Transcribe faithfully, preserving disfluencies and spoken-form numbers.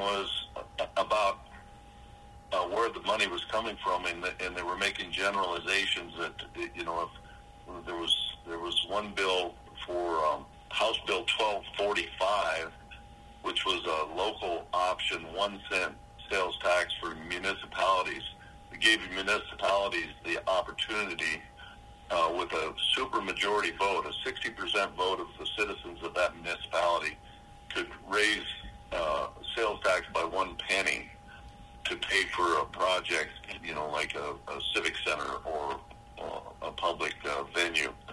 was about uh, where the money was coming from, and, the, and they were making generalizations that, you know, if there was there was one bill for um, House Bill twelve forty-five, which was a local option one cent sales tax for municipalities. It gave municipalities the opportunity, uh, with a supermajority vote, a sixty percent vote of the citizens of that municipality, could raise uh, sales tax by one penny to pay for a project, you know, like a, a civic center or uh, a public uh, venue.